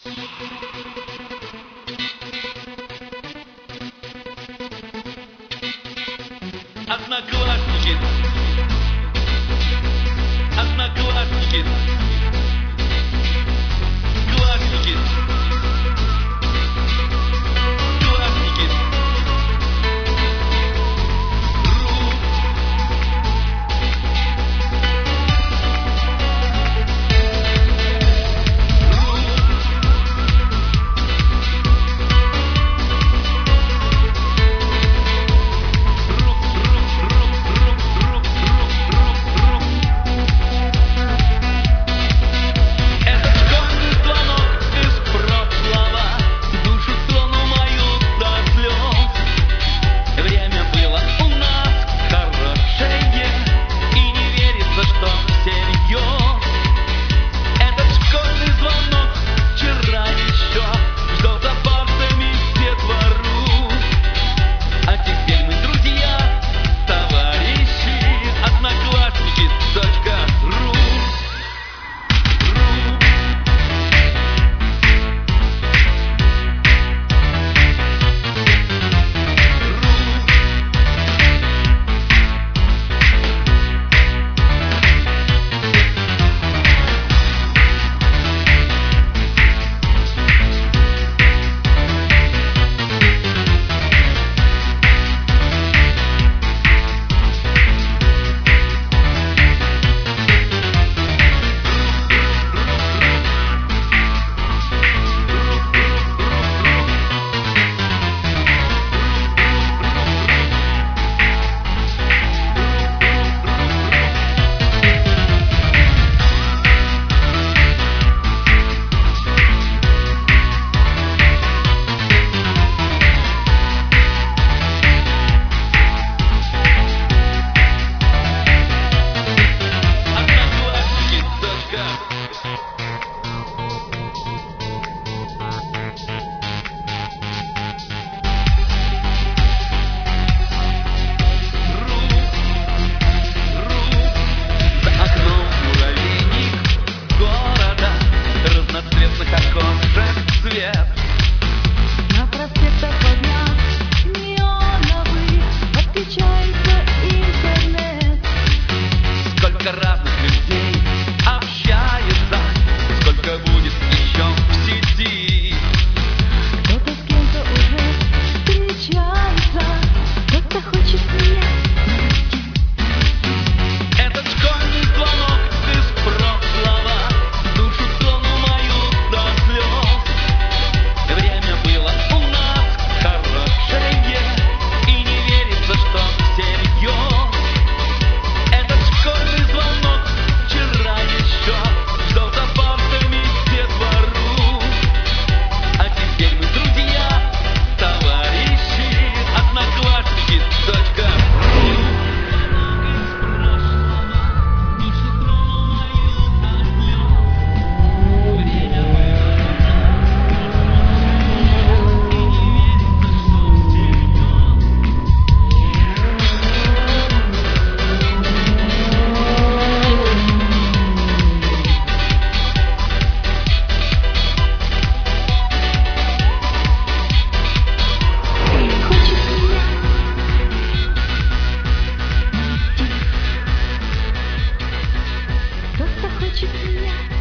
Одноклассники, одноклассники, классники, классники. На проспектах огня неоновый отключается интернет. Сколько разных людей общается, сколько будет еще в сети. Кто-то с кем-то уже встречается, кто-то хочет меня найти. Этот школьный звонок из прошлого душу трону мою до слез. Время было у нас хорошее, и не верится, что всерьез. Этот школьный звонок вчера еще ждал за партами детвору. А теперь мы друзья, товарищи, одноклассники, точка. Хочет меня найти. Кто-то хочет меня